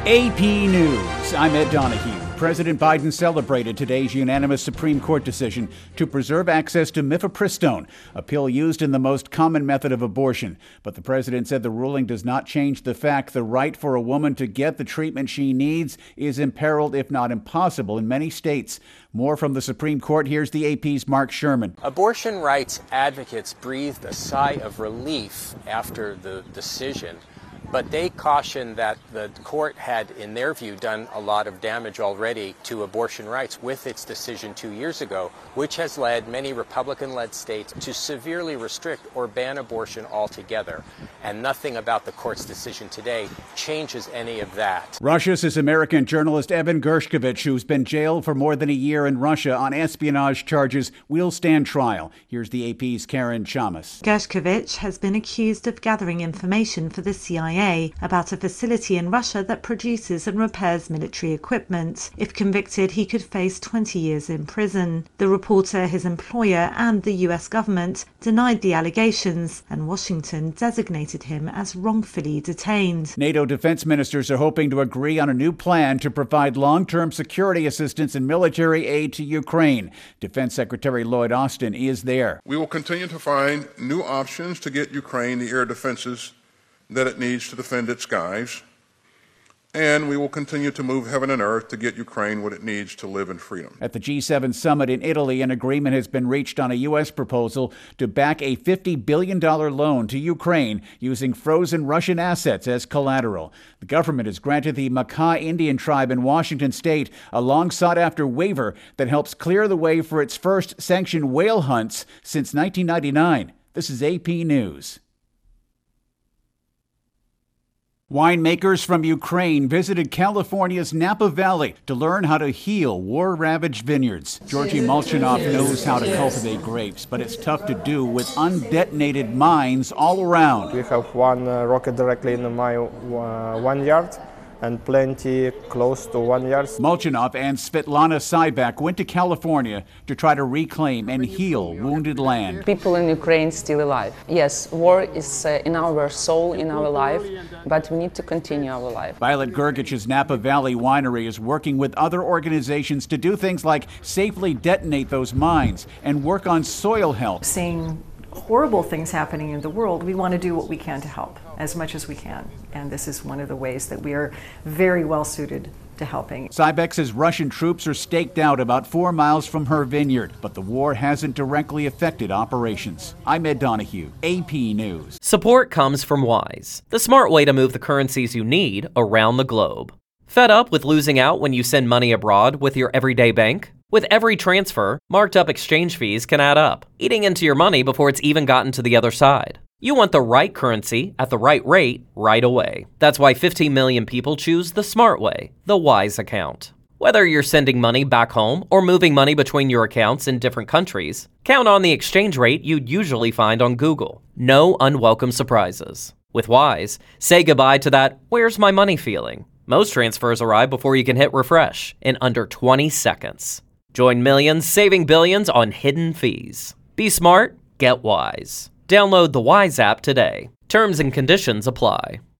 AP News. I'm Ed Donahue. President Biden celebrated today's unanimous Supreme Court decision to preserve access to mifepristone, a pill used in the most common method of abortion. But the president said the ruling does not change the fact the right for a woman to get the treatment she needs is imperiled, if not impossible, in many states. More from the Supreme Court. Here's the AP's Mark Sherman. Abortion rights advocates breathed a sigh of relief after the decision. But they caution that the court had, in their view, done a lot of damage already to abortion rights with its decision 2 years ago, which has led many Republican-led states to severely restrict or ban abortion altogether. And nothing about the court's decision today changes any of that. Russia says American journalist Evan Gershkovich, who's been jailed for more than a year in Russia on espionage charges, will stand trial. Here's the AP's Karen Chamas. Gershkovich has been accused of gathering information for the CIA about a facility in Russia that produces and repairs military equipment. If convicted, he could face 20 years in prison. The reporter, his employer, and the US government denied the allegations, and Washington designated him as wrongfully detained. NATO defense ministers are hoping to agree on a new plan to provide long-term security assistance and military aid to Ukraine. Defense Secretary Lloyd Austin is there. We will continue to find new options to get Ukraine the air defenses that it needs to defend its skies, and we will continue to move heaven and earth to get Ukraine what it needs to live in freedom. At the G7 summit in Italy, an agreement has been reached on a U.S. proposal to back a $50 billion loan to Ukraine using frozen Russian assets as collateral. The government has granted the Makah Indian tribe in Washington state a long-sought-after waiver that helps clear the way for its first sanctioned whale hunts since 1999. This is AP News. Winemakers from Ukraine visited California's Napa Valley to learn how to heal war-ravaged vineyards. Georgy Molchanov knows how to cultivate grapes, but it's tough to do with undetonated mines all around. We have one rocket directly in my 1 yard and plenty close to 1 yard. Molchanov and Svetlana Sybak went to California to try to reclaim and heal wounded land. People in Ukraine still alive. Yes, war is in our soul, in our life, but we need to continue our life. Violet Gergich's Napa Valley Winery is working with other organizations to do things like safely detonate those mines and work on soil health. Seeing horrible things happening in the world, we want to do what we can to help as much as we can. And this is one of the ways that we are very well suited to helping. Sybek says Russian troops are staked out about 4 miles from her vineyard, but the war hasn't directly affected operations. I'm Ed Donahue, AP News. Support comes from Wise, the smart way to move the currencies you need around the globe. Fed up with losing out when you send money abroad with your everyday bank? With every transfer, marked up exchange fees can add up, eating into your money before it's even gotten to the other side. You want the right currency at the right rate right away. That's why 15 million people choose the smart way, the Wise account. Whether you're sending money back home or moving money between your accounts in different countries, count on the exchange rate you'd usually find on Google. No unwelcome surprises. With Wise, say goodbye to that "where's my money" feeling. Most transfers arrive before you can hit refresh in under 20 seconds. Join millions saving billions on hidden fees. Be smart, get Wise. Download the Wise app today. Terms and conditions apply.